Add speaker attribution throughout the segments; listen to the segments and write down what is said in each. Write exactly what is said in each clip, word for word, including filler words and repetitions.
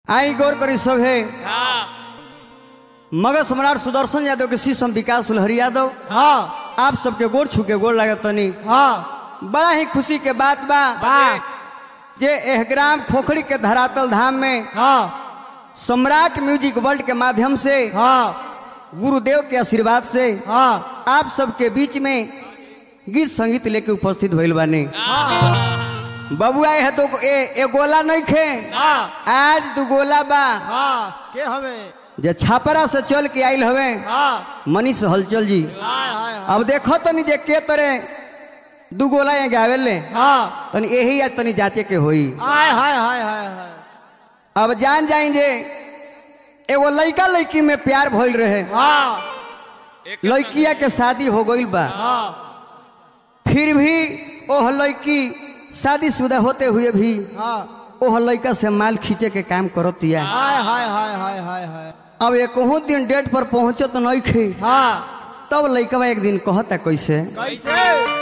Speaker 1: आई गौर करी सब है मगध सम्राट सुदर्शन यादव के शिष्य विकास सुलहरी यादव।
Speaker 2: हाँ
Speaker 1: आप सबके गोड़ छुके गोड़ लगे तनी।
Speaker 2: हाँ
Speaker 1: बड़ा ही खुशी के बात बा
Speaker 2: बा
Speaker 1: जे एह ग्राम खोखड़ी के धरातल धाम में
Speaker 2: हाँ
Speaker 1: सम्राट म्यूजिक वर्ल्ड के माध्यम से
Speaker 2: हाँ
Speaker 1: गुरुदेव के आशीर्वाद से
Speaker 2: हाँ
Speaker 1: आप सबके बीच में गीत संगीत लेके उपस्थित भइल बानी। बबुआ है तो ए, ए गोला नहीं खे
Speaker 2: हाँ
Speaker 1: आज दू गोला बा
Speaker 2: हाँ के हमें
Speaker 1: जे छापरा से चल के आइल हवे
Speaker 2: हाँ
Speaker 1: मनीष हलचल जी।
Speaker 2: हाय हाय
Speaker 1: अब देखो तनी जे के तरह दू गोला ये गावेले
Speaker 2: हाँ
Speaker 1: तनी यही आज तनी जांचे के होई।
Speaker 2: हाय हाय हाय हाय हाय
Speaker 1: अब जान जाइन जे एगो लड़का लड़की में प्यार भइल रहे,
Speaker 2: हाँ
Speaker 1: लड़किया के शादी हो गइल बा,
Speaker 2: हाँ
Speaker 1: फिर भी ओह लड़की शादीशुदा होते हुए भी
Speaker 2: हाँ
Speaker 1: ओह लड़का से माल खींचे के काम करतिया।
Speaker 2: हाय हाय हाय हाय हाय हाय
Speaker 1: अब एक दिन डेट पर पहुंचो तो नहीं खे,
Speaker 2: हाँ
Speaker 1: तब लड़का एक दिन कहता कैसे
Speaker 2: कैसे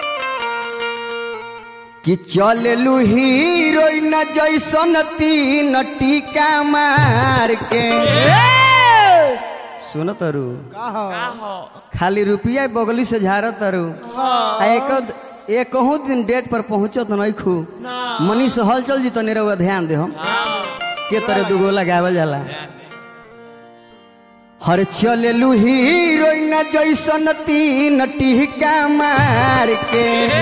Speaker 1: कि चललू हीरोइन जैसन तीन टीका मार के। सुनो तरु
Speaker 2: कहो
Speaker 1: खाली रुपया बगली से झाड़ तरु
Speaker 2: हाँ
Speaker 1: एक एक दिन डेट पर पहुंचो तो नहीं खू
Speaker 2: ना
Speaker 1: मनीष हलचल जी तो नहीं ध्यान दे हम के तरह दुगो लगावल जाला। हर चललू हीरोइन जैसन तीन टीका मार के,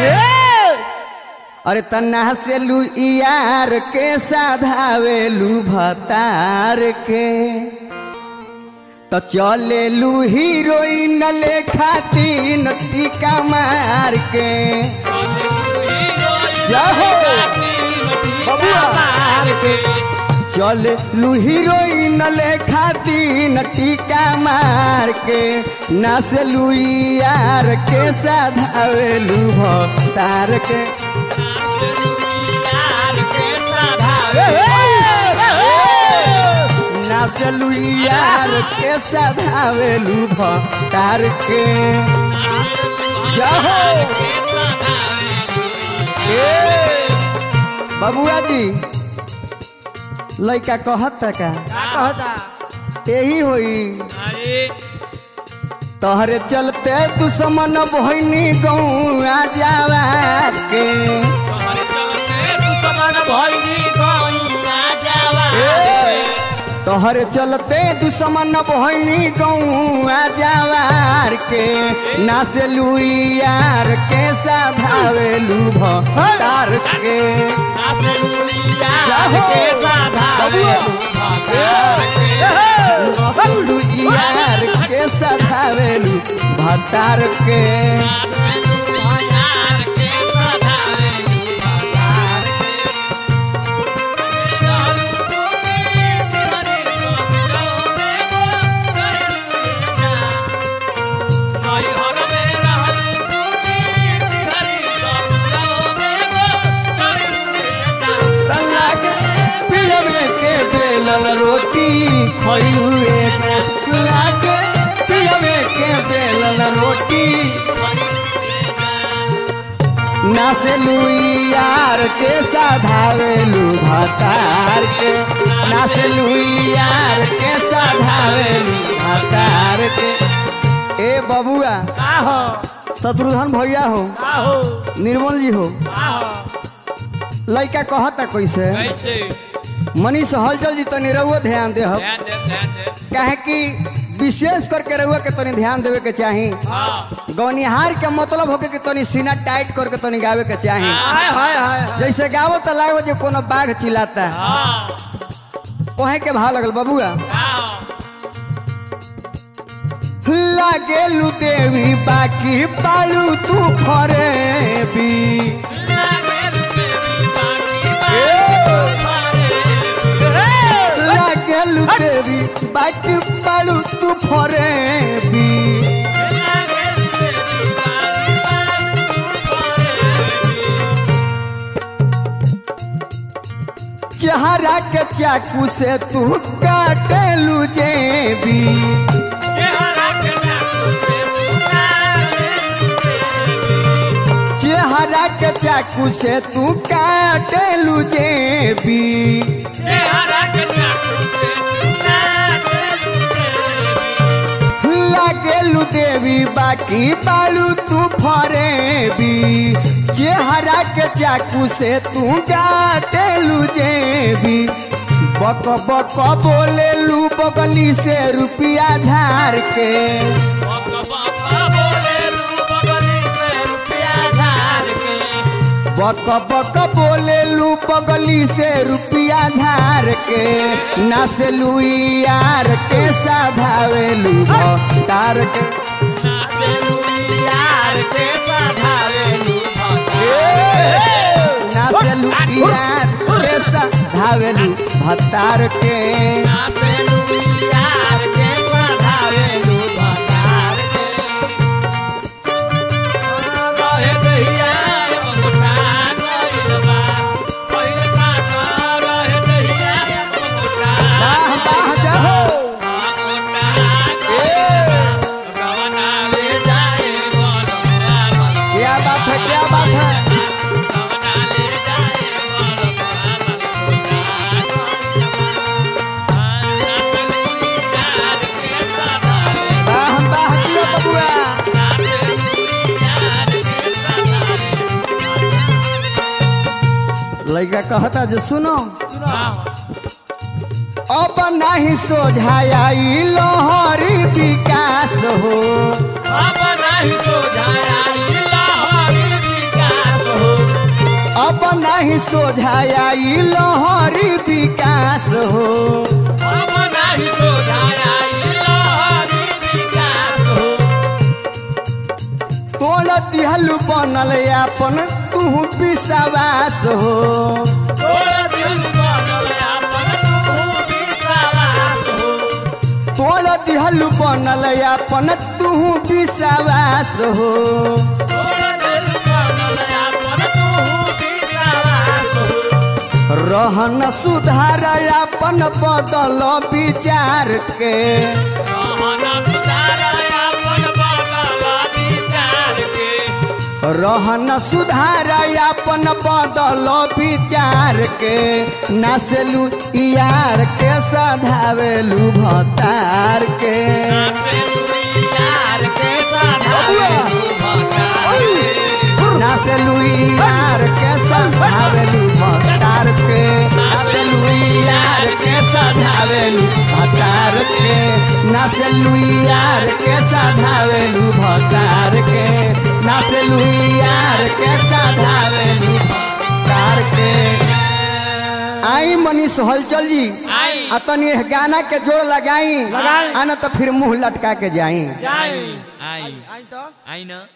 Speaker 1: अरे तना से लू यार के साधावे लू भतार के, तो चले लू हीरोइन लेखा तीन टीका मार के। जाहो चले लू हीरोइन लेखा तीन टीका मार के, नाच लू यार के साधावे लू भतार के। नाचलू यार के सधावेलू भतार के। बबुआ जी लड़का कहता का
Speaker 2: कहता
Speaker 1: यही होई तोहरे चलते दुश्मन बहनी गौआ जावा के। तोहरे चलते दुश्मन बहनी गौआ जवार के, नाचलू यार के साधावेलू भतार के। नाचलू यार के साधावेलू भतार के। रोटी खइलुए लागे पियवे के बेलन रोटी, नाचलू यार के साधावेलू भतार के। नाचलू यार के साधावेलू भतार के। ए बबुआ
Speaker 2: आहो
Speaker 1: शत्रुघ्न भैया हो
Speaker 2: आहो
Speaker 1: निर्मल जी हो,
Speaker 2: आहो
Speaker 1: लड़का कहता कैसे मनीष हलचल जी तनी रहुआ ध्यान दे हम कहे कि विशेष करके रहुआ के तनी ध्यान देवे के चाही। गौनिहार के मतलब होके कि तनी सीना टाइट करके तनी गावे के चाही।
Speaker 2: हाय हाय हाय
Speaker 1: जैसे गावो तो लागो जे कोनो बाघ चिल्लाता कहे के भाव लगल बबुआ। लागेलू देवी बाकी पालू तू फरे भी, लागेलू देवी बाकी पालू तू फरे भी। चेहरा के चाकू से तू काटेलू जेबी, चेहरा के चाकू से तू काटेलू जेबी। बाकी बालू तू फरेबी चेहरा के चाकू से तू काटेलू जेबी बक बक बोले लू बगली से रुपया झार के बक बक बोले लू बगली से रुपया झार के नाचलू यार के साधावेलू तार के नाचलू यार के साधावेलू भतार के क्या बात है क्या बात है वाह वाह दिया बबुआ लड़का कहता जो सुनो अब नहीं सोझाई लहरी विकास हो अब नहीं सोझाई लहरी विकास हो तोड़ दिहलू बनल अपन तू विश्वास हो तोड़ दिहलू बनल अपन तू विश्वास हो रहन सुधार अपन बदल विचार के रहन सुधार अपन बदल विचार के नाचलू यार के सधावेलू भतार के नाचलू यार के सधावेलू भतार के नाचलू यार के सधावेलू भतार के नाचलू यार के सधावेलू भतार के नाचलू यार के सधावेलू भतार के आई मनीष हलचल जी आ तनी गाना के जोड़ लगाई
Speaker 2: लगाई।
Speaker 1: आना तो फिर मुंह लटका के जाई
Speaker 2: आई
Speaker 3: आई
Speaker 2: आई तो
Speaker 3: आई ना